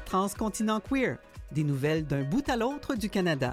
Transcontinent Queer, des nouvelles d'un bout à l'autre du Canada.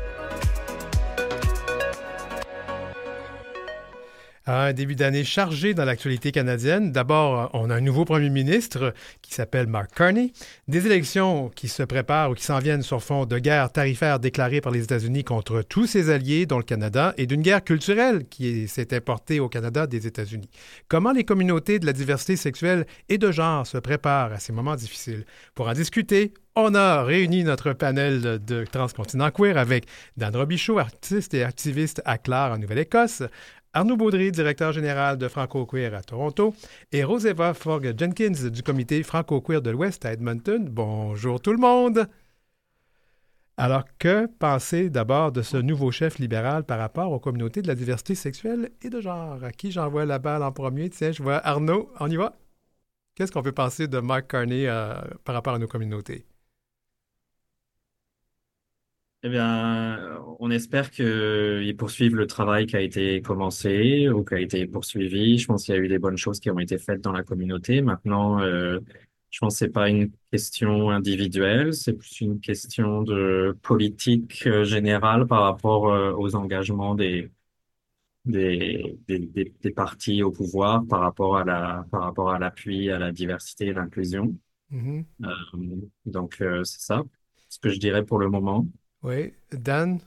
Un début d'année chargé dans l'actualité canadienne. D'abord, on a un nouveau premier ministre qui s'appelle Mark Carney. Des élections qui se préparent ou qui s'en viennent sur fond de guerre tarifaire déclarée par les États-Unis contre tous ses alliés, dont le Canada, et d'une guerre culturelle qui s'est importée au Canada des États-Unis. Comment les communautés de la diversité sexuelle et de genre se préparent à ces moments difficiles? Pour en discuter, on a réuni notre panel de Transcontinent Queer avec Dan Robichaud, artiste et activiste à Clare, en Nouvelle-Écosse, Arnaud Baudry, directeur général de Franco-Queer à Toronto, et Roseva Forgue-Jenkins du comité Franco-Queer de l'Ouest à Edmonton. Bonjour tout le monde! Alors, que pensez d'abord de ce nouveau chef libéral par rapport aux communautés de la diversité sexuelle et de genre? À qui j'envoie la balle en premier? Tiens, je vois Arnaud, on y va? Qu'est-ce qu'on peut penser de Mark Carney par rapport à nos communautés? Eh bien, on espère qu'ils poursuivent le travail qui a été commencé ou qui a été poursuivi. Je pense qu'il y a eu des bonnes choses qui ont été faites dans la communauté. Maintenant, je pense que c'est pas une question individuelle, c'est plus une question de politique générale par rapport aux engagements des partis au pouvoir, par rapport à l'appui à la diversité et l'inclusion. Mhm. Euh, donc, c'est ça, ce que je dirais pour le moment. Oui, Dan?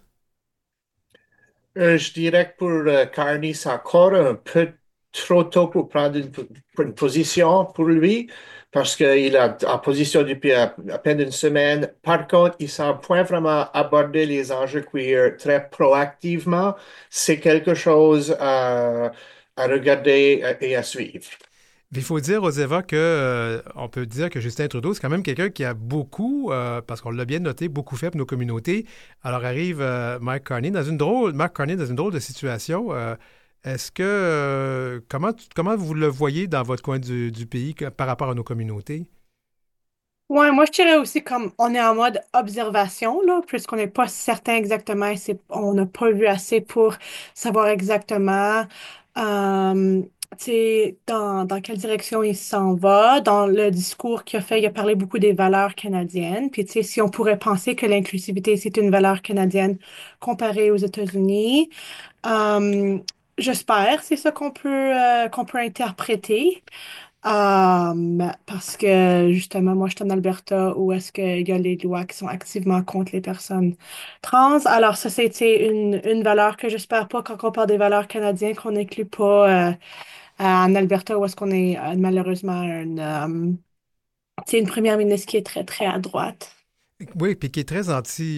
Je dirais que pour Carney, c'est encore un peu trop tôt pour prendre une position pour lui, parce qu'il a en position depuis à peine une semaine. Par contre, il semble point vraiment aborder les enjeux queer très proactivement. C'est quelque chose à regarder et à suivre. Il faut dire aux Eva que on peut dire que Justin Trudeau, c'est quand même quelqu'un qui a beaucoup, parce qu'on l'a bien noté, beaucoup fait pour nos communautés. Alors arrive Mark Carney dans une drôle de situation. Est-ce que comment vous le voyez dans votre coin du pays par rapport à nos communautés? Ouais, moi je dirais aussi comme on est en mode observation, là, puisqu'on n'est pas certain exactement, et on n'a pas vu assez pour savoir exactement euh, tu sais, dans quelle direction il s'en va. Dans le discours qu'il a fait, il a parlé beaucoup des valeurs canadiennes. Puis tu sais, si on pourrait penser que l'inclusivité, c'est une valeur canadienne comparée aux États-Unis, euh, j'espère, c'est ça qu'on peut interpréter. Parce que justement, moi, je suis en Alberta où est-ce qu'il y a les lois qui sont activement contre les personnes trans. Alors, ça, c'était une valeur que j'espère pas quand on parle des valeurs canadiennes qu'on n'inclut pas en Alberta où est-ce qu'on est malheureusement tu sais, une première ministre qui est très, très à droite. Oui, puis qui est très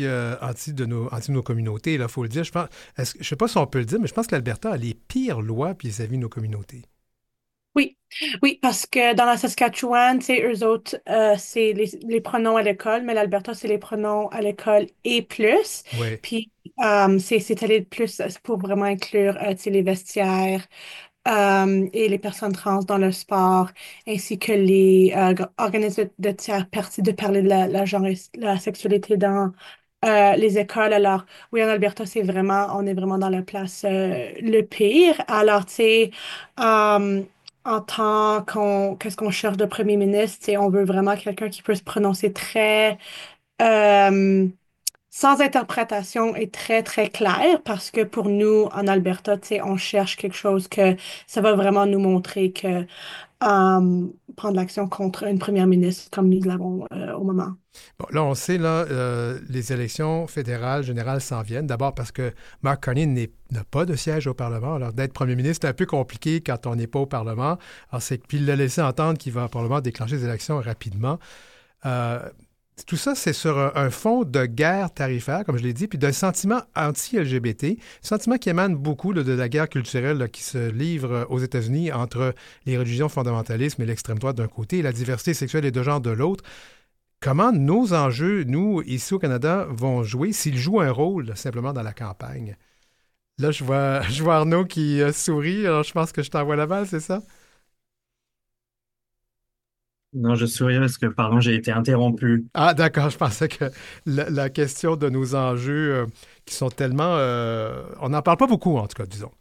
anti de nos communautés, il faut le dire. Je sais pas si on peut le dire, mais je pense que l'Alberta a les pires lois vis-à-vis de nos communautés. Oui, oui, parce que dans la Saskatchewan, tu sais, eux autres, c'est les pronoms à l'école, mais l'Alberta, c'est les pronoms à l'école et plus. Oui. Puis, c'est allé de plus pour vraiment inclure, tu sais, les vestiaires et les personnes trans dans le sport, ainsi que les organismes de tiers parties de parler de la genre et la sexualité dans les écoles. Alors, oui, en Alberta, on est vraiment dans la place le pire. Alors, tu sais, euh, qu'est-ce qu'on cherche de premier ministre, tu sais, on veut vraiment quelqu'un qui peut se prononcer très, euh, sans interprétation et très, très clair, parce que pour nous, en Alberta, tu sais, on cherche quelque chose que ça va vraiment nous montrer que prendre l'action contre une première ministre comme nous l'avons au moment. Bon, là, on sait, là, les élections fédérales, générales s'en viennent. D'abord parce que Mark Carney n'a pas de siège au Parlement. Alors, d'être premier ministre, c'est un peu compliqué quand on n'est pas au Parlement. Alors, puis il l'a laissé entendre qu'il va probablement déclencher des élections rapidement. Euh, Tout ça, c'est sur un fond de guerre tarifaire, comme je l'ai dit, puis d'un sentiment anti-LGBT, sentiment qui émane beaucoup là, de la guerre culturelle là, qui se livre aux États-Unis entre les religions fondamentalistes et l'extrême droite d'un côté et la diversité sexuelle et de genre de l'autre. Comment nos enjeux, nous, ici au Canada, vont jouer, s'ils jouent un rôle simplement dans la campagne? Là, je vois Arnaud qui sourit, alors je pense que je t'envoie la balle, c'est ça? Non, je souris parce que, pardon, j'ai été interrompu. Ah, d'accord, je pensais que la question de nos enjeux qui sont tellement... on n'en parle pas beaucoup, en tout cas, disons.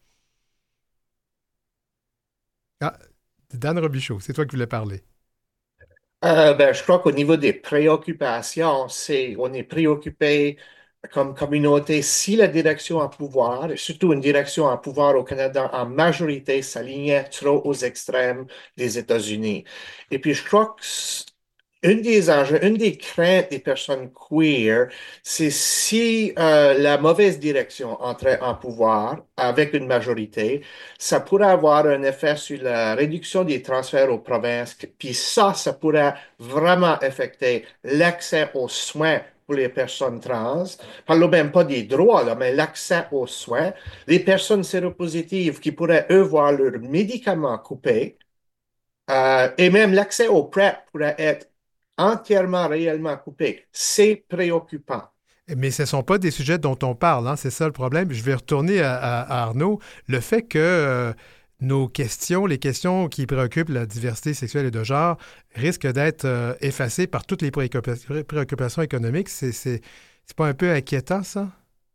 Ah, Dan Robichaud, c'est toi qui voulais parler. Je crois qu'au niveau des préoccupations, on est préoccupé comme communauté si la direction en pouvoir, et surtout une direction en pouvoir au Canada, en majorité, s'alignait trop aux extrêmes des États-Unis. Et puis, je crois que une des enjeux, une des craintes des personnes queer, c'est si la mauvaise direction entrait en pouvoir avec une majorité, ça pourrait avoir un effet sur la réduction des transferts aux provinces, puis ça pourrait vraiment affecter l'accès aux soins pour les personnes trans. Parlons même pas des droits, là, mais l'accès aux soins. Les personnes séropositives qui pourraient, eux, voir leurs médicaments coupés, et même l'accès aux PrEP pourrait être entièrement, réellement coupé. C'est préoccupant. Mais ce ne sont pas des sujets dont on parle, hein, c'est ça le problème. Je vais retourner à Arnaud. Le fait que nos questions, les questions qui préoccupent la diversité sexuelle et de genre, risquent d'être effacées par toutes les préoccupations économiques, c'est pas un peu inquiétant, ça?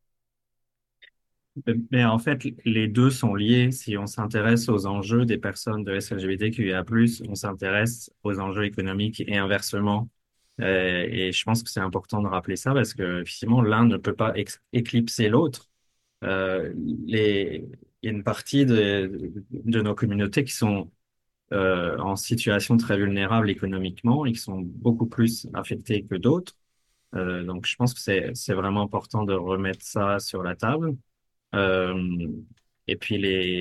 Mais en fait, les deux sont liés. Si on s'intéresse aux enjeux des personnes de LGBTQIA+, on s'intéresse aux enjeux économiques et inversement. Et je pense que c'est important de rappeler ça parce que effectivement, l'un ne peut pas éclipser l'autre. Euh, il y a une partie de nos communautés qui sont en situation très vulnérable économiquement et qui sont beaucoup plus affectées que d'autres. Donc, je pense que c'est vraiment important de remettre ça sur la table. Euh, et puis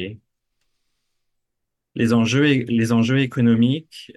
les enjeux économiques,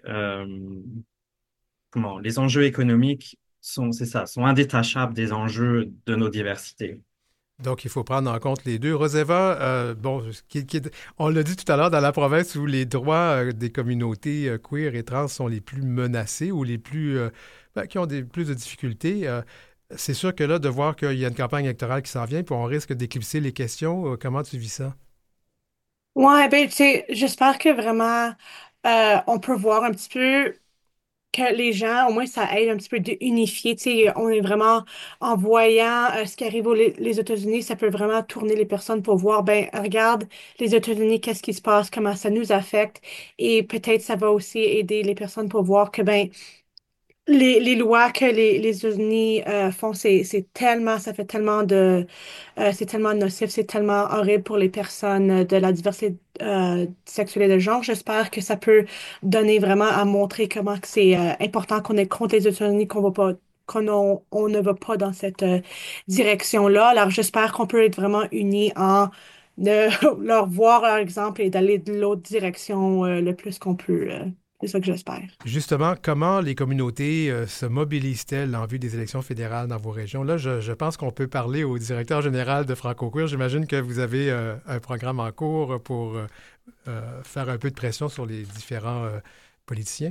les enjeux économiques c'est ça, sont indétachables des enjeux de nos diversités. Donc, il faut prendre en compte les deux. Roseva, bon, on l'a dit tout à l'heure, dans la province où les droits des communautés queer et trans sont les plus menacés ou les plus, qui ont plus de difficultés, c'est sûr que là, de voir qu'il y a une campagne électorale qui s'en vient, puis on risque d'éclipser les questions, comment tu vis ça? Ouais, ben, tu sais, j'espère que vraiment on peut voir un petit peu que les gens, au moins, ça aide un petit peu d'unifier. Tu sais, on est vraiment, en voyant ce qui arrive les États-Unis, ça peut vraiment tourner les personnes pour voir, ben, regarde, les États-Unis, qu'est-ce qui se passe, comment ça nous affecte. Et peut-être ça va aussi aider les personnes pour voir que, ben, les lois que les États-Unis font, c'est tellement, ça fait tellement c'est tellement nocif, c'est tellement horrible pour les personnes de la diversité sexuelle et de genre. J'espère que ça peut donner vraiment à montrer comment que c'est important qu'on est contre les États-Unis, qu'on va pas, on ne va pas dans cette direction-là. Alors j'espère qu'on peut être vraiment unis en leur voir leur exemple et d'aller de l'autre direction le plus qu'on peut. C'est ça que j'espère. Justement, comment les communautés se mobilisent-elles en vue des élections fédérales dans vos régions? Là, je pense qu'on peut parler au directeur général de Franco-Queer. J'imagine que vous avez un programme en cours pour faire un peu de pression sur les différents politiciens.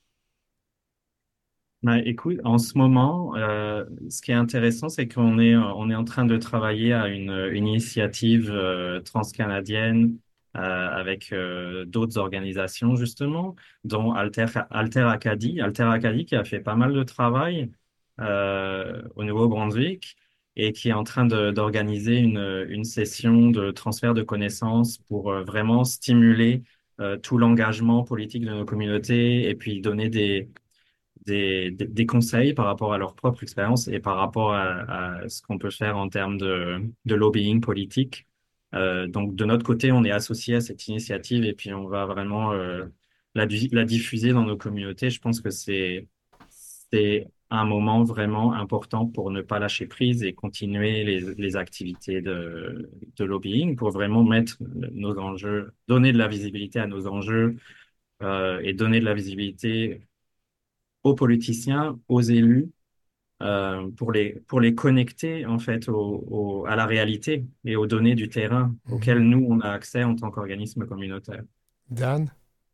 Ben, écoute, en ce moment, ce qui est intéressant, c'est on est en train de travailler à une initiative transcanadienne avec d'autres organisations, justement, dont Alter Acadie. Alter Acadie qui a fait pas mal de travail au Nouveau-Brunswick et qui est en train d'organiser une session de transfert de connaissances pour vraiment stimuler tout l'engagement politique de nos communautés et puis donner des conseils par rapport à leur propre expérience et par rapport à ce qu'on peut faire en termes de lobbying politique. Donc, de notre côté, on est associé à cette initiative et puis on va vraiment la diffuser dans nos communautés. Je pense que c'est un moment vraiment important pour ne pas lâcher prise et continuer les activités de lobbying pour vraiment mettre nos enjeux, donner de la visibilité à nos enjeux et donner de la visibilité aux politiciens, aux élus, pour les connecter en fait à la réalité et aux données du terrain auxquelles Mhm. nous, on a accès en tant qu'organisme communautaire. Dan?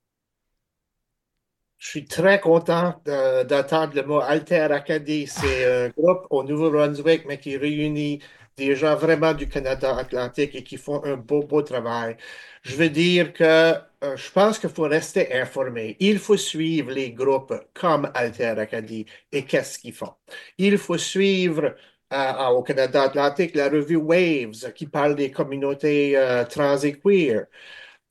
Je suis très content d'entendre le mot Alter Acadie. C'est un groupe au Nouveau-Brunswick, mais qui réunit des gens vraiment du Canada atlantique et qui font un beau travail. Je veux dire que je pense qu'il faut rester informé. Il faut suivre les groupes comme Alter Acadie et qu'est-ce qu'ils font. Il faut suivre au Canada atlantique la revue Waves qui parle des communautés trans et queer.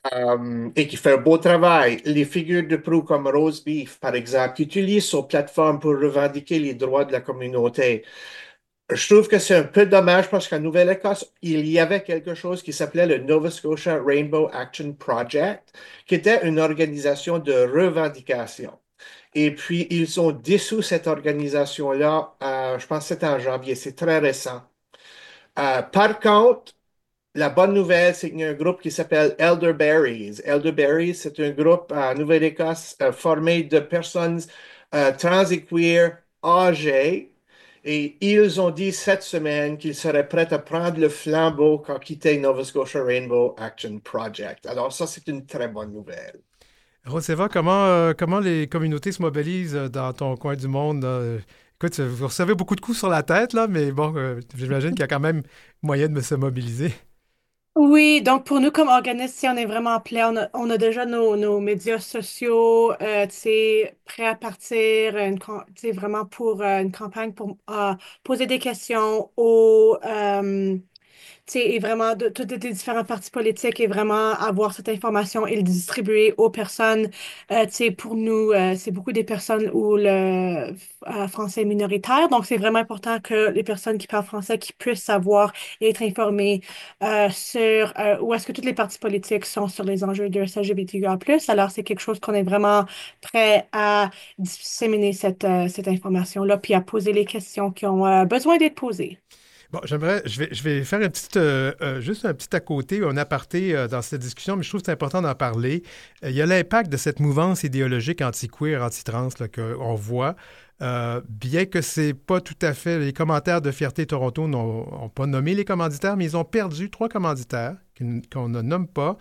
et qui fait un beau travail. Les figures de proue comme Rose Beef, par exemple, qui utilisent son plateforme pour revendiquer les droits de la communauté. Je trouve que c'est un peu dommage parce qu'en Nouvelle-Écosse, il y avait quelque chose qui s'appelait le Nova Scotia Rainbow Action Project, qui était une organisation de revendication. Et puis, ils ont dissous cette organisation-là, je pense que c'était en janvier, c'est très récent. Par contre, la bonne nouvelle, c'est qu'il y a un groupe qui s'appelle Elderberries. Elderberries, c'est un groupe en Nouvelle-Écosse formé de personnes trans et queer âgées. Et ils ont dit cette semaine qu'ils seraient prêts à prendre le flambeau quand quitter Nova Scotia Rainbow Action Project. Alors ça, c'est une très bonne nouvelle. Roseva, comment les communautés se mobilisent dans ton coin du monde? Écoute, vous recevez beaucoup de coups sur la tête, là, mais bon, j'imagine qu'il y a quand même moyen de se mobiliser. Oui, donc pour nous comme organisme, si on est vraiment plein, on a déjà nos médias sociaux, tu sais, prêts à partir, tu sais, vraiment pour une campagne pour poser des questions aux, tu sais, et vraiment de tous les différents partis politiques et vraiment avoir cette information et le distribuer aux personnes. Tu sais, pour nous, c'est beaucoup des personnes où le français est minoritaire. Donc, c'est vraiment important que les personnes qui parlent français qui puissent savoir et être informées sur où est-ce que toutes les partis politiques sont sur les enjeux de LGBTQIA+. Alors, c'est quelque chose qu'on est vraiment prêt à disséminer cette information-là, puis à poser les questions qui ont besoin d'être posées. Bon, je vais faire juste un petit à côté, un aparté dans cette discussion, mais je trouve que c'est important d'en parler. Il y a l'impact de cette mouvance idéologique anti-queer, anti-trans là, qu'on voit. Bien que c'est pas tout à fait... Les commentaires de Fierté Toronto n'ont pas nommé les commanditaires, mais ils ont perdu 3 commanditaires qu'on ne nomme pas,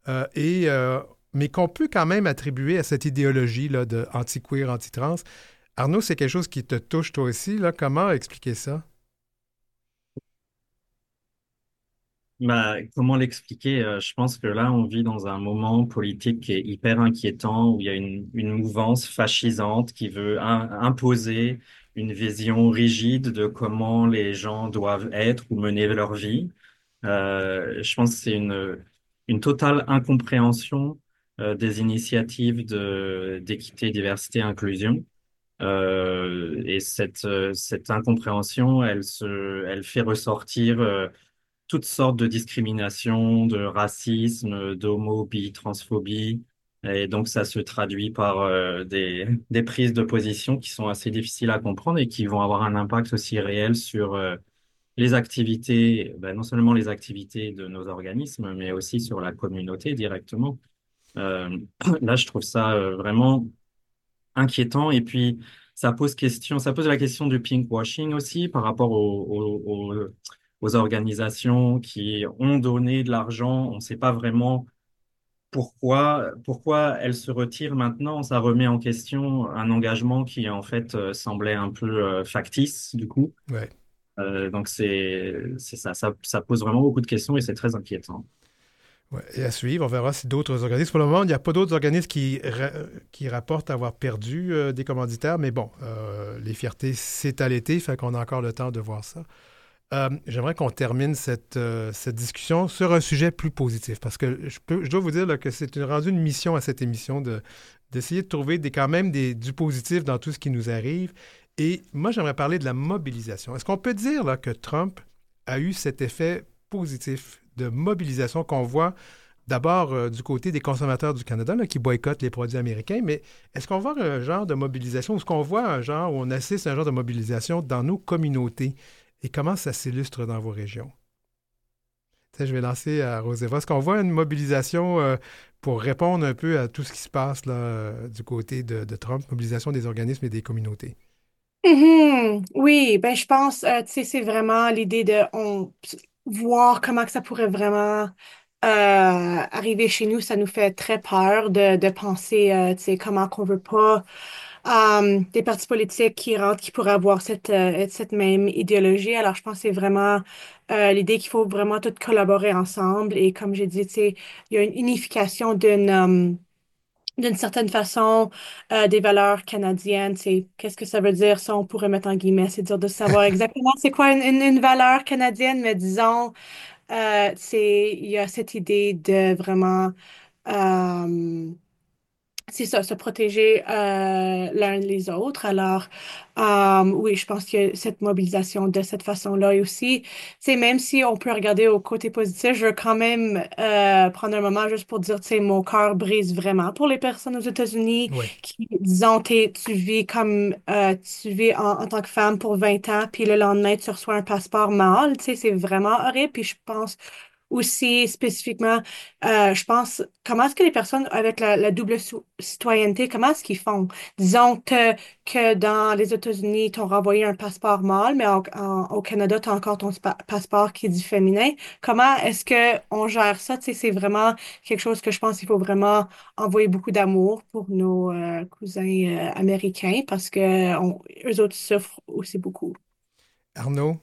mais qu'on peut quand même attribuer à cette idéologie là, de anti-queer, anti-trans. Arnaud, c'est quelque chose qui te touche toi aussi, là. Comment expliquer ça? Bah, comment l'expliquer? Je pense que là, on vit dans un moment politique qui est hyper inquiétant, où il y a une mouvance fascisante qui veut imposer une vision rigide de comment les gens doivent être ou mener leur vie. Je pense que c'est une totale incompréhension des initiatives d'équité, diversité, inclusion. Et cette incompréhension, elle fait ressortir toutes sortes de discriminations, de racisme, d'homophobie, transphobie. Et donc, ça se traduit par des prises de position qui sont assez difficiles à comprendre et qui vont avoir un impact aussi réel sur les activités, ben, non seulement les activités de nos organismes, mais aussi sur la communauté directement. Euh, Là, je trouve ça vraiment inquiétant. Et puis, ça pose la question du pinkwashing aussi par rapport aux organisations qui ont donné de l'argent. On ne sait pas vraiment pourquoi elles se retirent maintenant. Ça remet en question un engagement qui, en fait, semblait un peu factice, du coup. Ouais. Donc, c'est ça, ça pose vraiment beaucoup de questions et c'est très inquiétant. Ouais, et à suivre, on verra si d'autres organismes. Pour le moment, il n'y a pas d'autres organismes qui rapportent avoir perdu des commanditaires, mais bon, les fiertés, c'est à l'été, fait qu'on a encore le temps de voir ça. J'aimerais qu'on termine cette discussion sur un sujet plus positif, parce que je dois vous dire là, que c'est rendu une mission à cette émission d'essayer de trouver quand même du positif dans tout ce qui nous arrive. Et moi, j'aimerais parler de la mobilisation. Est-ce qu'on peut dire là, que Trump a eu cet effet positif de mobilisation qu'on voit d'abord du côté des consommateurs du Canada là, qui boycottent les produits américains, mais est-ce qu'on voit un genre de mobilisation, ou est-ce qu'on voit un genre où on assiste à un genre de mobilisation dans nos communautés? Et comment ça s'illustre dans vos régions? Tu sais, je vais lancer à Roseva. Est-ce qu'on voit une mobilisation pour répondre un peu à tout ce qui se passe là, du côté de Trump, mobilisation des organismes et des communautés? Mhm. Oui, ben je pense, tu sais, c'est vraiment l'idée de voir comment que ça pourrait vraiment arriver chez nous. Ça nous fait très peur de penser, tu sais, comment qu'on veut pas des partis politiques qui rentrent, qui pourraient avoir cette même idéologie. Alors, je pense que c'est vraiment l'idée qu'il faut vraiment tous collaborer ensemble. Et comme j'ai dit, tu sais, il y a une unification d'une certaine façon, des valeurs canadiennes. C'est, qu'est-ce que ça veut dire? Ça, on pourrait mettre en guillemets. C'est dur de savoir exactement c'est quoi une valeur canadienne, mais disons, il y a cette idée de vraiment euh, c'est ça, se protéger l'un les autres. Alors, oui, je pense que cette mobilisation de cette façon-là et aussi, c'est même si on peut regarder au côté positif, je veux quand même prendre un moment juste pour dire, tu sais, mon cœur brise vraiment pour les personnes aux États-Unis Oui. qui, disons, tu vis comme tu vis en tant que femme pour 20 ans, puis le lendemain, tu reçois un passeport mâle, tu sais, c'est vraiment horrible. Puis je pense aussi, spécifiquement, je pense, comment est-ce que les personnes avec la double citoyenneté, comment est-ce qu'ils font? Disons que dans les États-Unis, ils t'ont renvoyé un passeport mâle, mais au Canada, tu as encore ton passeport qui dit féminin. Comment est-ce que on gère ça? Tu sais, c'est vraiment quelque chose que je pense qu'il faut vraiment envoyer beaucoup d'amour pour nos cousins américains parce que eux autres souffrent aussi beaucoup. Arnaud?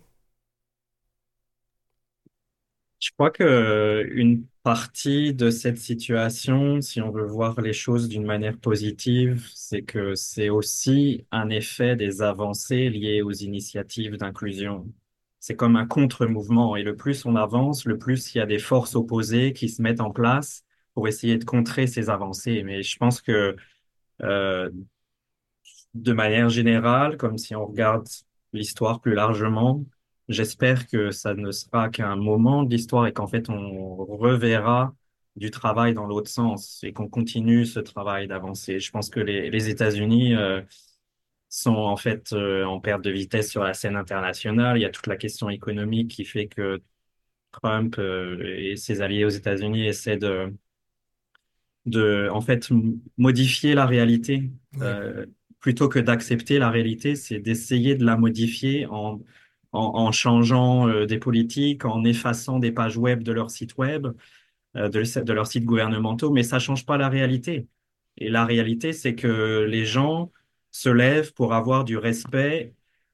Je crois que une partie de cette situation, si on veut voir les choses d'une manière positive, c'est que c'est aussi un effet des avancées liées aux initiatives d'inclusion. C'est comme un contre-mouvement et le plus on avance, le plus il y a des forces opposées qui se mettent en place pour essayer de contrer ces avancées. Mais je pense que euh, de manière générale, comme si on regarde l'histoire plus largement, j'espère que ça ne sera qu'un moment de l'histoire et qu'en fait on reverra du travail dans l'autre sens et qu'on continue ce travail d'avancer. Je pense que les États-Unis sont en fait en perte de vitesse sur la scène internationale. Il y a toute la question économique qui fait que Trump et ses alliés aux États-Unis essaient de en fait modifier la réalité Oui. plutôt que d'accepter la réalité, c'est d'essayer de la modifier en changeant des politiques, en effaçant des pages web de leur site web, de leurs sites gouvernementaux, mais ça change pas la réalité. Et la réalité, c'est que les gens se lèvent pour avoir du respect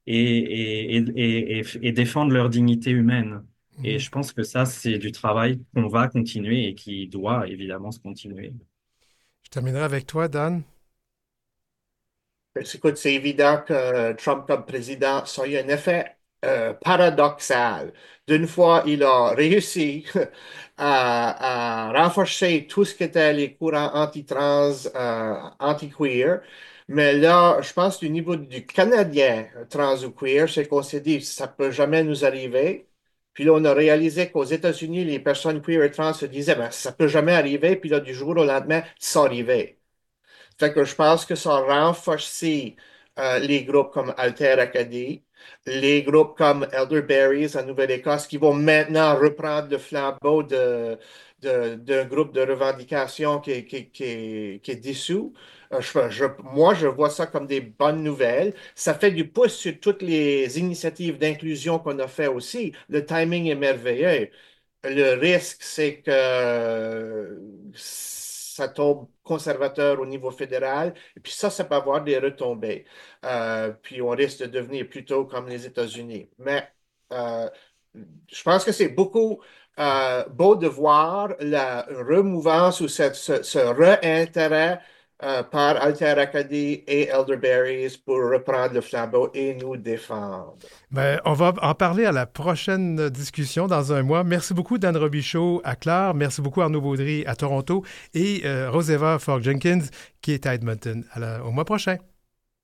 et défendre leur dignité humaine. Et Mhm. je pense que ça, c'est du travail qu'on va continuer et qui doit évidemment se continuer. Je terminerai avec toi, Dan. Écoute, c'est évident que Trump comme président, ça a eu un effet paradoxal. D'une fois, il a réussi à renforcer tout ce qui était les courants anti-trans, anti-queer. Mais là, je pense du niveau du Canadien trans ou queer, c'est qu'on s'est dit, ça peut jamais nous arriver. Puis là, on a réalisé qu'aux États-Unis, les personnes queer et trans se disaient, ben, ça peut jamais arriver. Puis là, du jour au lendemain, ça arrivait. Fait que je pense que ça a renforcé les groupes comme Alter Acadie, les groupes comme Elderberries en Nouvelle-Écosse qui vont maintenant reprendre le flambeau d'un groupe de revendication qui est dissous. Moi, je vois ça comme des bonnes nouvelles. Ça fait du pouce sur toutes les initiatives d'inclusion qu'on a fait aussi. Le timing est merveilleux. Le risque, c'est que ça tombe conservateur au niveau fédéral, et puis ça peut avoir des retombées. Puis on risque de devenir plutôt comme les États-Unis. Mais euh, je pense que c'est beaucoup beau de voir la remouvance ou ce réintérêt par Alter Acadie et Elderberries pour reprendre le flambeau et nous défendre. Ben, on va en parler à la prochaine discussion dans un mois. Merci beaucoup, Dan Robichaud à Clare. Merci beaucoup, Arnaud Baudry à Toronto et Roseva Fogg-Jenkins qui est à Edmonton. Au mois prochain.